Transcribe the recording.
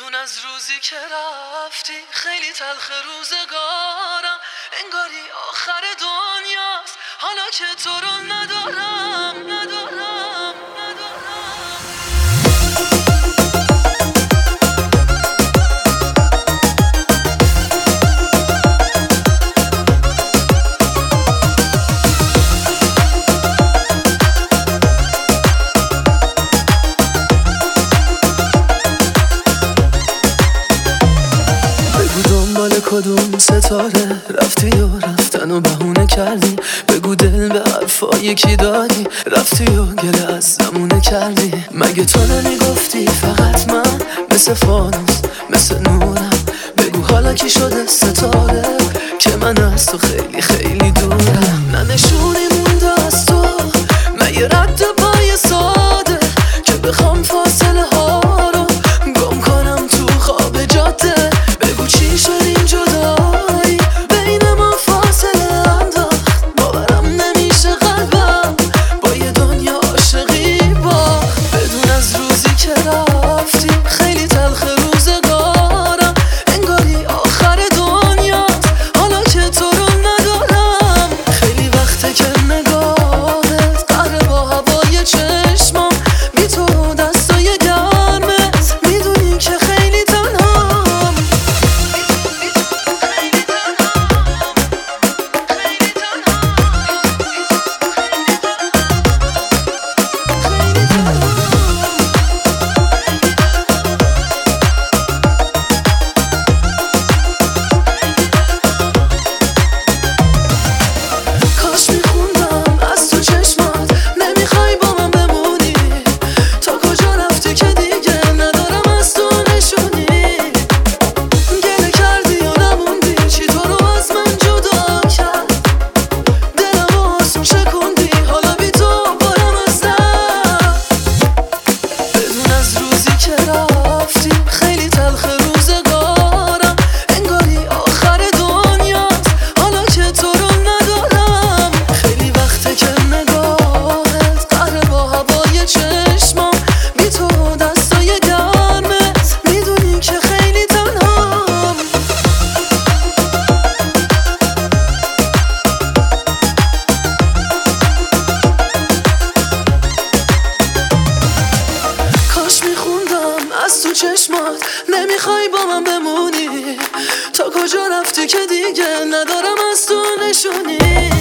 بدون از روزی که رفتی خیلی تلخ روزگارم، انگاری آخر دنیاست حالا که تو رو ندارم. کدوم ستاره رفتی و رفتن و بهونه کردی، بگو دل به حرفای کی دادی، رفتی و گله از زمونه کردی. مگه تو نمیگفتی فقط من مثل فانوس مثل نورم، بگو حالا کی شده ستاره که من از تو خیلی خیلی دورم. نه نشونی مونده از تو، مگه رد پای ساده که بخوام فاصله ها رو گم کنم تو خواب جاده. بگو چی شد این جدایی بین ما فاصله انداخت، باورم نمیشه قلبم با یه دنیا عاشقی باخت. بدون از روزی که رفتی خیلی تلخ روزگارم، انگاری آخر دنیاست حالا که تو رو ندارم. خیلی وقته که نگاهت قهر با هوای چشمام، بی تو دستای گرمت میدونی که خیلی تنهام. کاش میخوندم از تو چشمات نمیخوای با من بمونی، تا کجا رفتی که دیگه ندارم از تو نشونی. گله کردی و نموندی چی تو رو از من جدا کرد، دلم آسون شکوندی حالا بی تو بارم از درد. بدون از روزی که رفتی خیلی تلخ روزگارم، انگاری آخر دنیاست حالا که تو رو ندارم. خیلی وقته که نگاهت قهر با هوای چشمام، بی تو دستای گرمت میدونی که خیلی تنهام. کاش میخوندم از تو چشمات نمیخوای با من بمونی، تا کجا رفتی که دیگه ندارم از تو نشونی.